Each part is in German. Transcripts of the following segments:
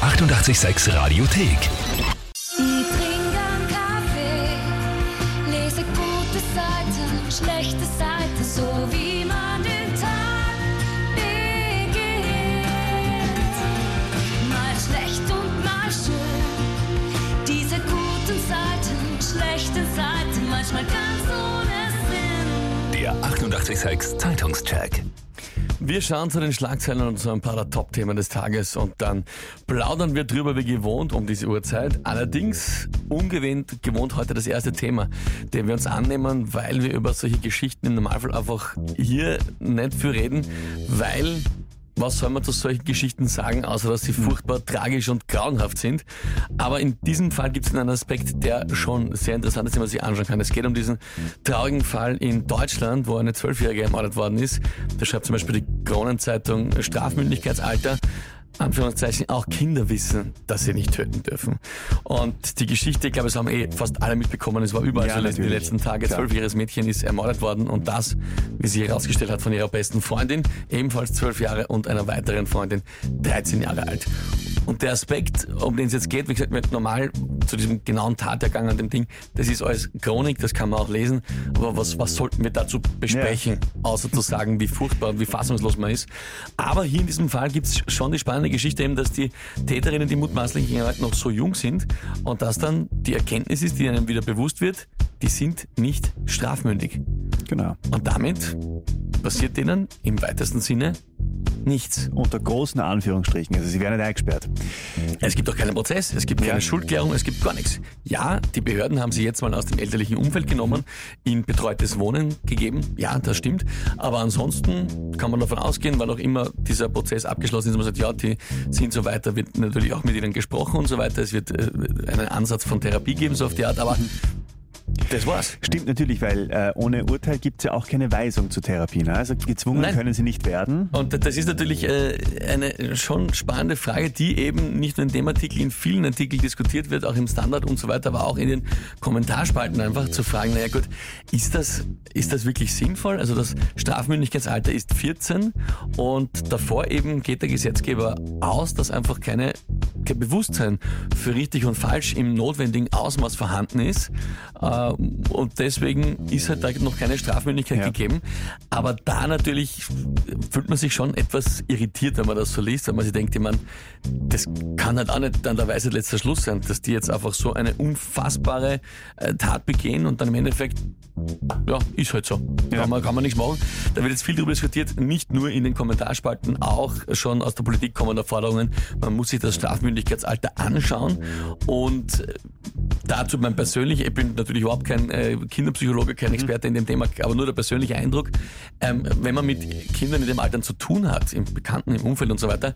886 Radiothek. Ich trinke einen Kaffee, lese gute Seiten, schlechte Seiten, so wie man den Tag beginnt. Mal schlecht und mal schön, diese guten Seiten, schlechten Seiten, manchmal ganz ohne Sinn. Der 886 Zeitungscheck. Wir schauen zu den Schlagzeilen und zu ein paar der Top-Themen des Tages und dann plaudern wir drüber wie gewohnt um diese Uhrzeit. Allerdings gewohnt heute das erste Thema, dem wir uns annehmen, weil wir über solche Geschichten im Normalfall einfach hier nicht viel reden, weil... Was soll man zu solchen Geschichten sagen, außer dass sie furchtbar tragisch und grauenhaft sind. Aber in diesem Fall gibt es einen Aspekt, der schon sehr interessant ist, den man sich anschauen kann. Es geht um diesen traurigen Fall in Deutschland, wo eine 12-Jährige ermordet worden ist. Da schreibt zum Beispiel die Kronenzeitung Strafmündigkeitsalter. Anführungszeichen, auch Kinder wissen, dass sie nicht töten dürfen. Und die Geschichte, ich glaube, es haben fast alle mitbekommen, es war überall so die letzten Tage. 12-jähriges Mädchen ist ermordet worden und das, wie sie herausgestellt hat, von ihrer besten Freundin, ebenfalls 12 Jahre und einer weiteren Freundin, 13 Jahre alt. Und der Aspekt, um den es jetzt geht, wie gesagt, normal zu diesem genauen Tathergang an dem Ding, das ist alles Chronik, das kann man auch lesen, aber was sollten wir dazu besprechen, außer zu sagen, wie furchtbar und wie fassungslos man ist. Aber hier in diesem Fall gibt es schon die spannende Geschichte eben, dass die Täterinnen, die mutmaßlichen noch so jung sind und dass dann die Erkenntnis ist, die einem wieder bewusst wird, die sind nicht strafmündig. Genau. Und damit passiert denen im weitesten Sinne nichts. Unter großen Anführungsstrichen, also sie werden nicht eingesperrt. Es gibt auch keinen Prozess, es gibt keine Schuldklärung, es gibt gar nichts. Ja, die Behörden haben sie jetzt mal aus dem elterlichen Umfeld genommen, in betreutes Wohnen gegeben, ja, das stimmt. Aber ansonsten kann man davon ausgehen, weil auch immer dieser Prozess abgeschlossen ist, man sagt, ja, die sind so weiter, wird natürlich auch mit ihnen gesprochen und so weiter. Es wird einen Ansatz von Therapie geben, so auf die Art, aber das war's. Stimmt natürlich, weil ohne Urteil gibt es ja auch keine Weisung zur Therapie. Ne? Also gezwungen können sie nicht werden. Und das ist natürlich eine schon spannende Frage, die eben nicht nur in dem Artikel, in vielen Artikeln diskutiert wird, auch im Standard und so weiter, aber auch in den Kommentarspalten einfach zu fragen, naja gut, ist das wirklich sinnvoll? Also das Strafmündigkeitsalter ist 14 und davor eben geht der Gesetzgeber aus, dass einfach kein Bewusstsein für richtig und falsch im notwendigen Ausmaß vorhanden ist. Und deswegen ist halt da noch keine Strafmündigkeit gegeben. Aber da natürlich fühlt man sich schon etwas irritiert, wenn man das so liest, weil man sich denkt, ich meine, das kann halt auch nicht an der Weisheit letzter Schluss sein, dass die jetzt einfach so eine unfassbare Tat begehen und dann im Endeffekt, ja, ist halt so. Kann man nichts machen. Da wird jetzt viel darüber diskutiert, nicht nur in den Kommentarspalten, auch schon aus der Politik kommende Forderungen. Man muss sich das Strafmündigkeitsalter anschauen und dazu mein persönlicher, ich bin natürlich überhaupt kein Kinderpsychologe, kein Experte in dem Thema, aber nur der persönliche Eindruck, wenn man mit Kindern in dem Alter zu tun hat, im Bekannten, im Umfeld und so weiter,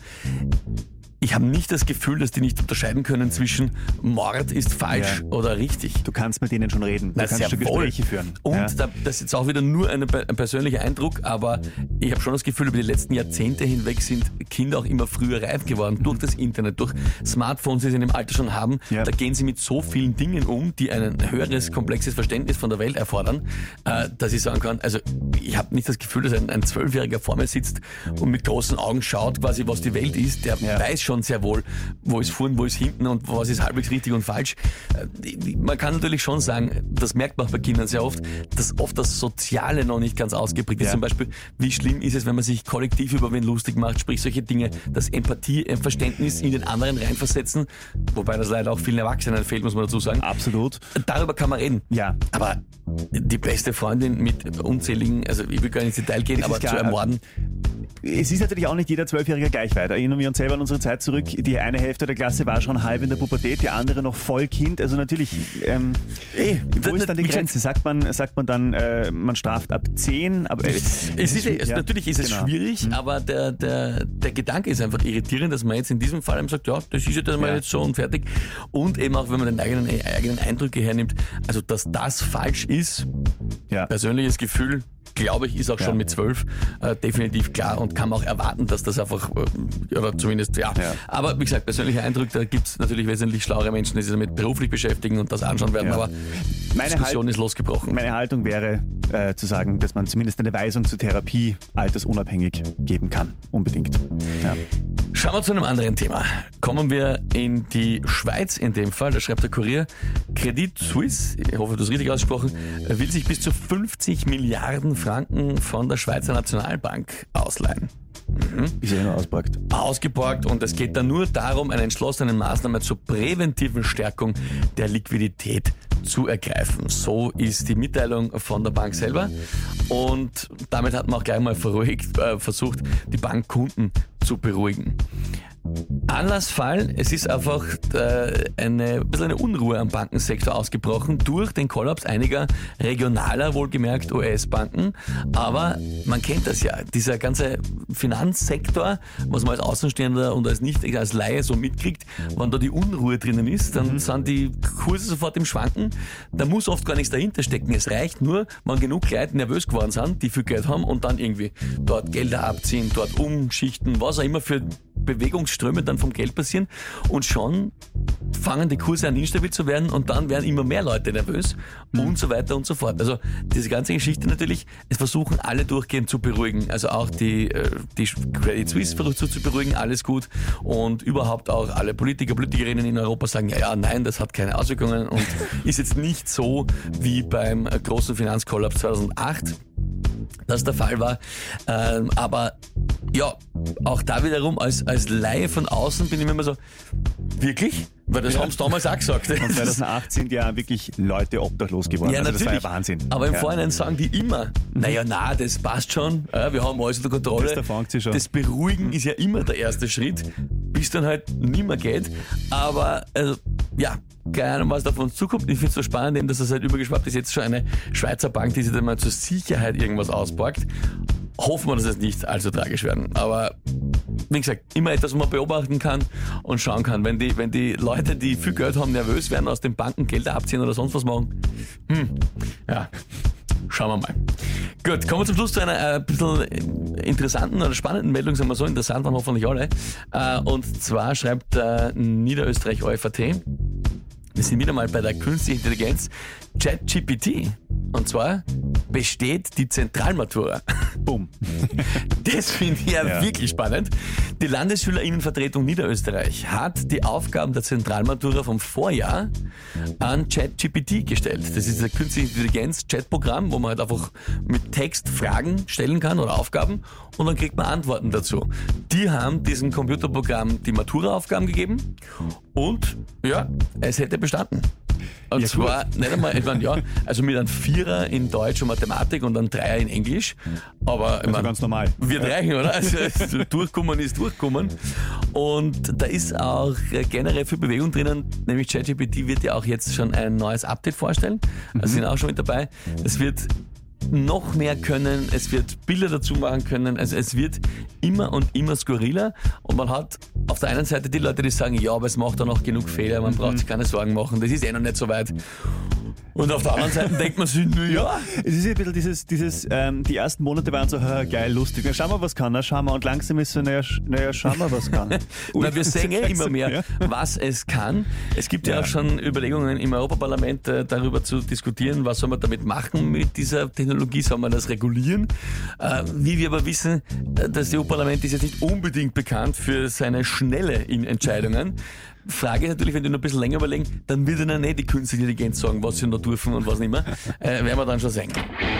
ich habe nicht das Gefühl, dass die nicht unterscheiden können zwischen Mord ist falsch oder richtig. Du kannst mit denen schon reden, du kannst schon Gespräche führen. Und das ist jetzt auch wieder nur ein persönlicher Eindruck, aber ich habe schon das Gefühl, über die letzten Jahrzehnte hinweg sind Kinder auch immer früher reif geworden, durch das Internet, durch Smartphones, die sie in dem Alter schon haben. Da gehen sie mit so vielen Dingen um, die ein höheres, komplexes Verständnis von der Welt erfordern, dass ich sagen kann, also ich habe nicht das Gefühl, dass ein 12-Jähriger vor mir sitzt und mit großen Augen schaut, quasi was die Welt ist, der weiß schon sehr wohl, wo ist vorn, wo ist hinten und was ist halbwegs richtig und falsch. Man kann natürlich schon sagen, das merkt man auch bei Kindern sehr oft, dass oft das Soziale noch nicht ganz ausgeprägt ist. Zum Beispiel, wie schlimm ist es, wenn man sich kollektiv über wen lustig macht, sprich solche Dinge, das Empathie, Verständnis in den anderen reinversetzen, wobei das leider auch vielen Erwachsenen fehlt, muss man dazu sagen. Absolut. Darüber kann man reden. Ja. Aber die beste Freundin mit unzähligen, also ich will gar nicht ins Detail gehen, aber zu ermorden. Es ist natürlich auch nicht jeder 12-Jährige gleich weit. Erinnern wir uns selber an unsere Zeit zurück. Die eine Hälfte der Klasse war schon halb in der Pubertät, die andere noch voll Kind. Also natürlich, wo ist dann die Grenze? Sagt man dann, man straft ab 10? Aber natürlich ist es schwierig, aber der Gedanke ist einfach irritierend, dass man jetzt in diesem Fall sagt, ja, das ist jetzt mal jetzt so und fertig. Und eben auch, wenn man den eigenen Eindrücke hernimmt, also dass das falsch ist, persönliches Gefühl, glaube ich, ist auch schon mit 12 definitiv klar und kann man auch erwarten, dass das einfach, oder zumindest, Aber wie gesagt, persönlicher Eindruck, da gibt es natürlich wesentlich schlauere Menschen, die sich damit beruflich beschäftigen und das anschauen werden, aber die Diskussion ist losgebrochen. Meine Haltung wäre zu sagen, dass man zumindest eine Weisung zur Therapie altersunabhängig geben kann. Unbedingt. Ja. Schauen wir zu einem anderen Thema. Kommen wir in die Schweiz in dem Fall. Da schreibt der Kurier, Credit Suisse, ich hoffe, du hast richtig ausgesprochen, will sich bis zu 50 Milliarden Franken von der Schweizer Nationalbank ausleihen. Ist ja noch Ausgeborgt, und es geht dann nur darum, eine entschlossene Maßnahme zur präventiven Stärkung der Liquidität zu ergreifen. So ist die Mitteilung von der Bank selber, und damit hat man auch gleich mal versucht, die Bankkunden zu beruhigen. Anlassfall, es ist einfach ein bisschen eine Unruhe am Bankensektor ausgebrochen durch den Kollaps einiger regionaler, wohlgemerkt US-Banken. Aber man kennt das ja, dieser ganze Finanzsektor, was man als Außenstehender und als Laie so mitkriegt, wenn da die Unruhe drinnen ist, dann sind die Kurse sofort im Schwanken. Da muss oft gar nichts dahinter stecken. Es reicht nur, wenn genug Leute nervös geworden sind, die viel Geld haben und dann irgendwie dort Gelder abziehen, dort umschichten, was auch immer für Bewegungsströme dann vom Geld passieren, und schon fangen die Kurse an instabil zu werden, und dann werden immer mehr Leute nervös und so weiter und so fort. Also diese ganze Geschichte natürlich, es versuchen alle durchgehend zu beruhigen, also auch die Credit Suisse versucht zu beruhigen, alles gut, und überhaupt auch alle Politiker, Politikerinnen in Europa sagen, ja, nein, das hat keine Auswirkungen und ist jetzt nicht so wie beim großen Finanzkollaps 2008, das der Fall war, aber ja, auch da wiederum als Laie von außen bin ich mir immer so, wirklich? Weil das haben sie damals auch gesagt. Und 2008 sind ja wirklich Leute obdachlos geworden. Ja, also natürlich. das war ja Wahnsinn. Aber im Vorhinein sagen die immer, das passt schon, wir haben alles unter Kontrolle. Das Beruhigen ist ja immer der erste Schritt, bis dann halt nicht mehr geht. Aber keine Ahnung, was da auf uns zukommt. Ich finde es so spannend, eben, dass das halt übergeschwappt ist. Jetzt schon eine Schweizer Bank, die sich dann mal zur Sicherheit irgendwas ausborgt. Hoffen wir, dass es nicht allzu tragisch werden. Aber wie gesagt, immer etwas, was man beobachten kann und schauen kann. Wenn die Leute, die viel Geld haben, nervös werden, aus den Banken Gelder abziehen oder sonst was machen, schauen wir mal. Gut, kommen wir zum Schluss zu einer bisschen interessanten oder spannenden Meldung, sagen wir so, interessant waren hoffentlich alle. Und zwar schreibt Niederösterreich OFAT, wir sind wieder mal bei der künstlichen Intelligenz ChatGPT. Und zwar besteht die Zentralmatura. Bumm. Das finde ich ja wirklich spannend. Die Landesschülerinnenvertretung Niederösterreich hat die Aufgaben der Zentralmatura vom Vorjahr an ChatGPT gestellt. Das ist ein künstliche Intelligenz-Chatprogramm, wo man halt einfach mit Text Fragen stellen kann oder Aufgaben, und dann kriegt man Antworten dazu. Die haben diesem Computerprogramm die Matura-Aufgaben gegeben, und es hätte bestanden. Und zwar nicht einmal, also mit einem 4er in Deutsch und Mathematik und einem 3er in Englisch. Aber also ganz normal. Wird reichen, oder? Also durchkommen ist durchkommen. Und da ist auch generell viel Bewegung drinnen, nämlich ChatGPT wird ja auch jetzt schon ein neues Update vorstellen. Also sind auch schon mit dabei. Es wird noch mehr können, es wird Bilder dazu machen können, also es wird immer und immer skurriler, und man hat auf der einen Seite die Leute, die sagen, ja, aber es macht da noch genug Fehler, man braucht sich keine Sorgen machen, das ist noch nicht so weit. Und auf der anderen Seite denkt man sich, es ist ja ein bisschen die ersten Monate waren so, geil, lustig, na, schauen wir, was kann, schauen wir, und langsam ist so, schauen wir, was kann. Na, wir sehen ja immer mehr, was es kann. Es gibt ja auch schon Überlegungen im Europaparlament darüber zu diskutieren, was soll man damit machen mit dieser Technologie, soll man das regulieren? Wie wir aber wissen, das EU-Parlament ist jetzt nicht unbedingt bekannt für seine Schnelle in Entscheidungen. Frage ist natürlich, wenn die noch ein bisschen länger überlegen, dann wird ihnen nicht die künstliche Intelligenz sagen, was sie noch dürfen und was nicht mehr. Werden wir dann schon sehen.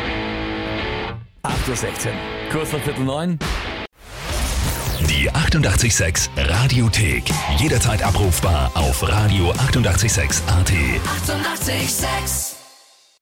8.16 Uhr, kurz nach 8:45. Die 88,6 Radiothek. Jederzeit abrufbar auf radio886.at. 88,6.